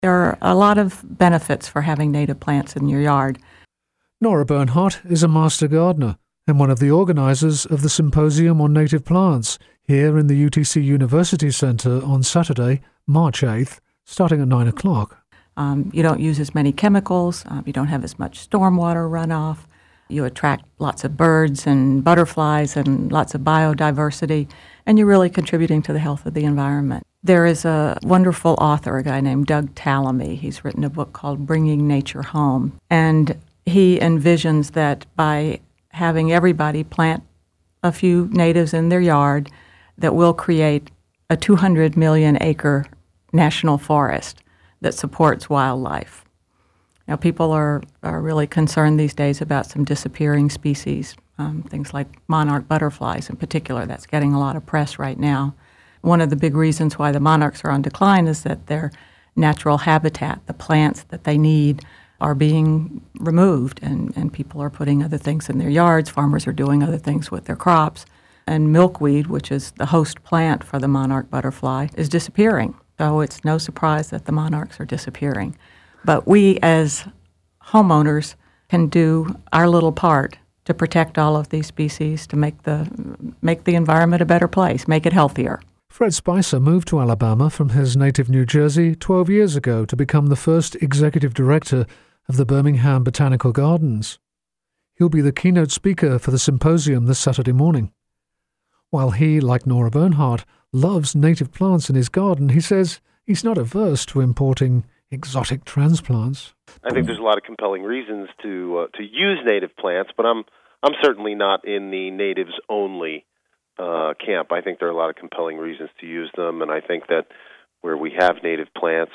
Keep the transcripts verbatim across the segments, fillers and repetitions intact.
There are a lot of benefits for having native plants in your yard. Nora Bernhardt is a master gardener and one of the organisers of the Symposium on Native Plants here in the U T C University Centre on Saturday, March eighth, starting at nine o'clock. Um, you don't use as many chemicals, um, you don't have as much stormwater runoff, you attract lots of birds and butterflies and lots of biodiversity, and you're really contributing to the health of the environment. There is a wonderful author, a guy named Doug Tallamy. He's written a book called Bringing Nature Home, and he envisions that by having everybody plant a few natives in their yard, that will create a two hundred million acre national forest that supports wildlife. Now, people are, are really concerned these days about some disappearing species, um, things like monarch butterflies in particular. That's getting a lot of press right now. One of the big reasons why the monarchs are on decline is that their natural habitat, the plants that they need, are being removed, and, and people are putting other things in their yards. Farmers are doing other things with their crops. And milkweed, which is the host plant for the monarch butterfly, is disappearing. So it's no surprise that the monarchs are disappearing. But we as homeowners can do our little part to protect all of these species, to make the make the environment a better place, make it healthier. Fred Spicer moved to Alabama from his native New Jersey twelve years ago to become the first executive director of the Birmingham Botanical Gardens. He'll be the keynote speaker for the symposium this Saturday morning. While he, like Nora Bernhardt, loves native plants in his garden, he says he's not averse to importing exotic transplants. I think there's a lot of compelling reasons to uh, to use native plants, but I'm I'm certainly not in the natives only uh, camp. I think there are a lot of compelling reasons to use them, and I think that where we have native plants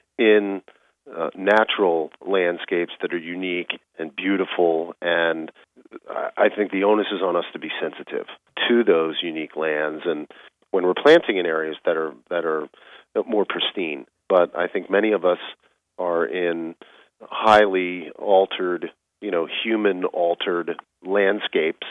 in uh, natural landscapes that are unique and beautiful, and I think the onus is on us to be sensitive to those unique lands, and when we're planting in areas that are that are more pristine. But I think many of us are in highly altered, you know, human-altered landscapes,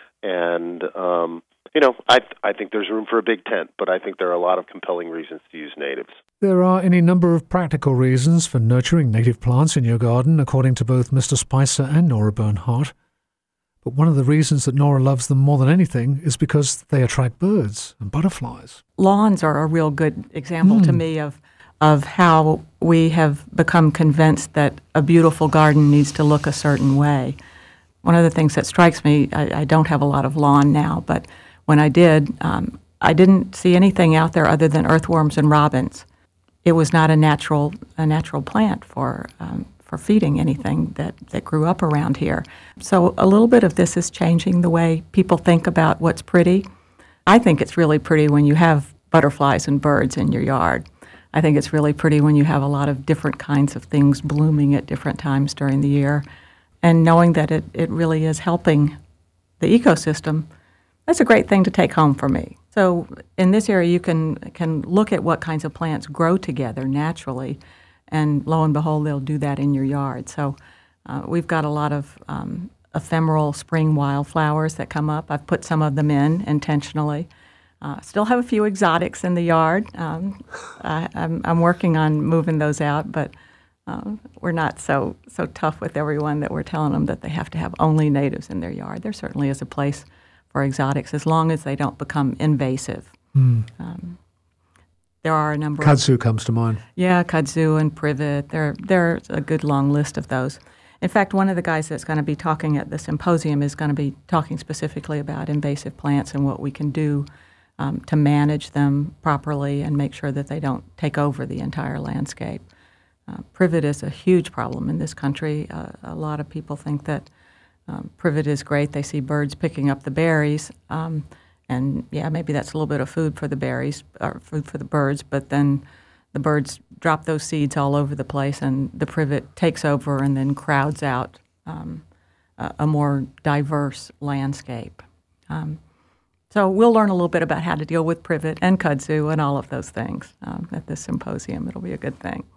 and um, you know, I I think there's room for a big tent, but I think there are a lot of compelling reasons to use natives. There are any number of practical reasons for nurturing native plants in your garden, according to both Mister Spicer and Nora Bernhardt. But one of the reasons that Nora loves them more than anything is because they attract birds and butterflies. Lawns are a real good example mm. to me of of how we have become convinced that a beautiful garden needs to look a certain way. One of the things that strikes me, I, I don't have a lot of lawn now, but when I did, um, I didn't see anything out there other than earthworms and robins. It was not a natural a natural plant for um, for feeding anything that, that grew up around here. So a little bit of this is changing the way people think about what's pretty. I think it's really pretty when you have butterflies and birds in your yard. I think it's really pretty when you have a lot of different kinds of things blooming at different times during the year. And knowing that it, it really is helping the ecosystem, that's a great thing to take home for me. So in this area, you can can look at what kinds of plants grow together naturally, and lo and behold, they'll do that in your yard. So uh, we've got a lot of um, ephemeral spring wildflowers that come up. I've put some of them in intentionally. Uh, still have a few exotics in the yard. Um, I, I'm, I'm working on moving those out, but uh, we're not so so tough with everyone that we're telling them that they have to have only natives in their yard. There certainly is a place for exotics as long as they don't become invasive. Mm. Um, there are a number Kudzu of... comes to mind. Yeah, kudzu and privet. There, there's a good long list of those. In fact, one of the guys that's going to be talking at the symposium is going to be talking specifically about invasive plants and what we can do Um, to manage them properly and make sure that they don't take over the entire landscape. Uh, privet is a huge problem in this country. Uh, a lot of people think that um, privet is great. They see birds picking up the berries, um, and yeah, maybe that's a little bit of food for the berries, or food for the birds, but then the birds drop those seeds all over the place, and the privet takes over and then crowds out um, a, a more diverse landscape. Um, So we'll learn a little bit about how to deal with privet and kudzu and all of those things um, at this symposium. It'll be a good thing.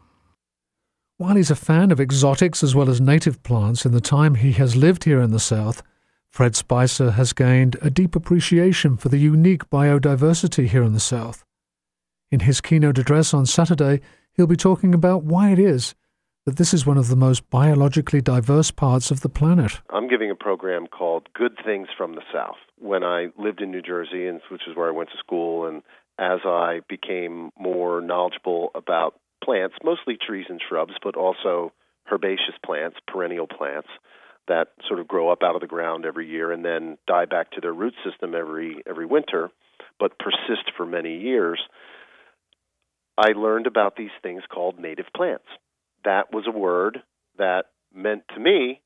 While he's a fan of exotics as well as native plants in the time he has lived here in the South, Fred Spicer has gained a deep appreciation for the unique biodiversity here in the South. In his keynote address on Saturday, He'll be talking about why it is that this is one of the most biologically diverse parts of the planet. I'm giving a program called Good Things from the South. When I lived in New Jersey, and which is where I went to school, and as I became more knowledgeable about plants, mostly trees and shrubs, but also herbaceous plants, perennial plants, that sort of grow up out of the ground every year and then die back to their root system every every winter, but persist for many years, I learned about these things called native plants. That was a word that meant to me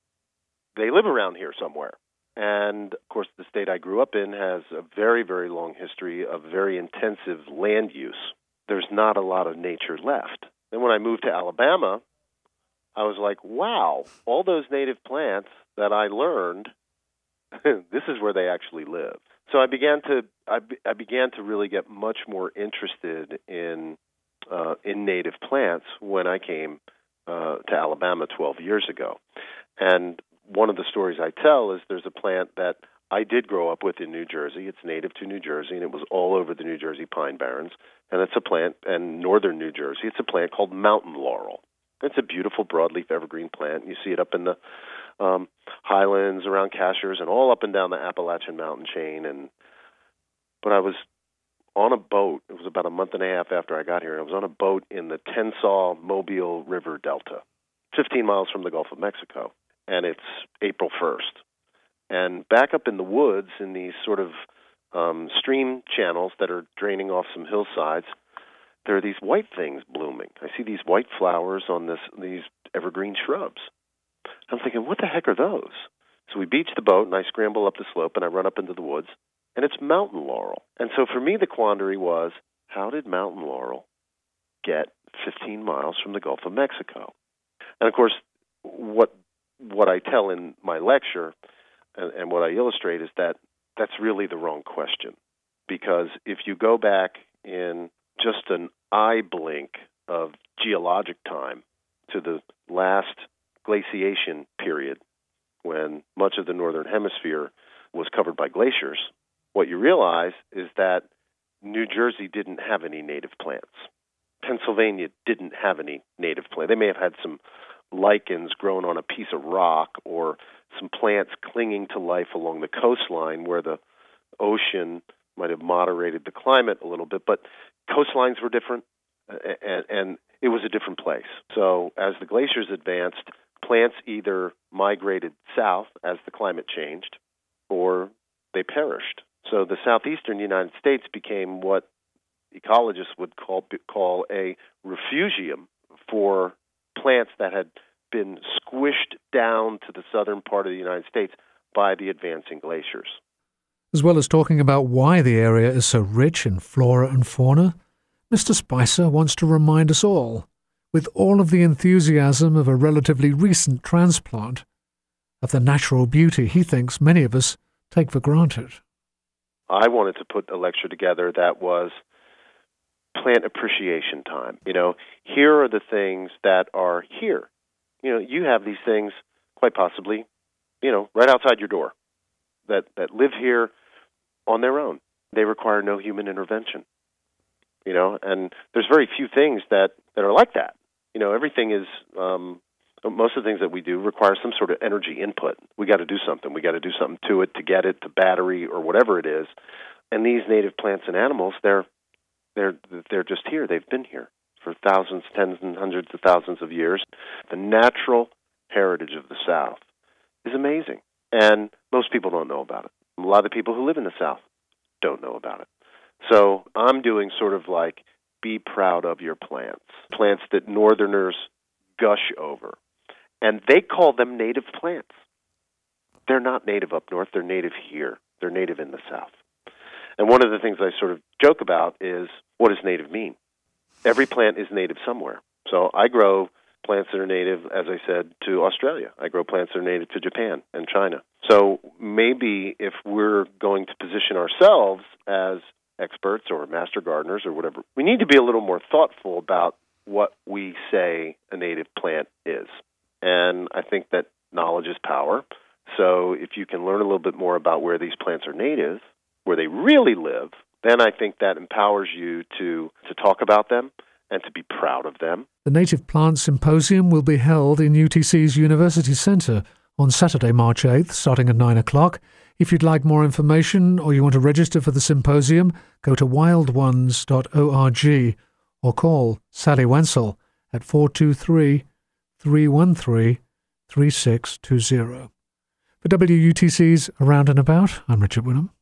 they live around here somewhere. And, of course, the state I grew up in has a very, very long history of very intensive land use. There's not a lot of nature left. Then when I moved to Alabama, I was like, wow, all those native plants that I learned, this is where they actually live. So I began to I, I began to really get much more interested in uh, in native plants when I came uh, to Alabama twelve years ago. And one of the stories I tell is there's a plant that I did grow up with in New Jersey. It's native to New Jersey, and it was all over the New Jersey Pine Barrens. And it's a plant, and northern New Jersey, it's a plant called mountain laurel. It's a beautiful broadleaf evergreen plant. You see it up in the um, highlands around Cashiers and all up and down the Appalachian mountain chain. And but I was on a boat. It was about a month and a half after I got here. I was on a boat in the Tensas-Mobile River Delta, fifteen miles from the Gulf of Mexico, and it's April first. And back up in the woods, in these sort of um, stream channels that are draining off some hillsides, there are these white things blooming. I see these white flowers on this these evergreen shrubs. I'm thinking, what the heck are those? So we beach the boat, and I scramble up the slope, and I run up into the woods, and it's mountain laurel. And so for me, the quandary was, how did mountain laurel get fifteen miles from the Gulf of Mexico? And, of course, what what I tell in my lecture and, and what I illustrate is that that's really the wrong question. Because if you go back in just an eye blink of geologic time to the last glaciation period, when much of the northern hemisphere was covered by glaciers, what you realize is that New Jersey didn't have any native plants. Pennsylvania didn't have any native plants. They may have had some lichens grown on a piece of rock or some plants clinging to life along the coastline where the ocean might have moderated the climate a little bit, but coastlines were different, and, and it was a different place. So as the glaciers advanced, plants either migrated south as the climate changed, or they perished. So the southeastern United States became what ecologists would call call a refugium for plants that had been squished down to the southern part of the United States by the advancing glaciers. As well as talking about why the area is so rich in flora and fauna, Mister Spicer wants to remind us all, with all of the enthusiasm of a relatively recent transplant, of the natural beauty he thinks many of us take for granted. I wanted to put a lecture together that was plant appreciation time. You know, here are the things that are here. You know, you have these things quite possibly, you know, right outside your door that, that live here on their own. They require no human intervention. You know, and there's very few things that, that are like that. You know, everything is, um, most of the things that we do require some sort of energy input. We got to do something. We got to do something to it to get it to battery or whatever it is. And these native plants and animals, they're they're they're just here. They've been here for thousands, tens and hundreds of thousands of years. The natural heritage of the South is amazing, and most people don't know about it. A lot of the people who live in the South don't know about it. So I'm doing sort of like, be proud of your plants, plants that Northerners gush over. And they call them native plants. They're not native up north. They're native here. They're native in the South. And one of the things I sort of joke about is, what does native mean? Every plant is native somewhere. So I grow plants that are native, as I said, to Australia. I grow plants that are native to Japan and China. So maybe if we're going to position ourselves as experts or master gardeners or whatever, we need to be a little more thoughtful about what we say a native plant is. And I think that knowledge is power. So if you can learn a little bit more about where these plants are native, where they really live, then I think that empowers you to, to talk about them and to be proud of them. The Native Plant Symposium will be held in U T C's University Centre on Saturday, March eighth, starting at nine o'clock. If you'd like more information or you want to register for the symposium, go to wild ones dot org or call Sally Wenzel at four two three, three one three, three six two zero. For W U T C's Around and About, I'm Richard Winham.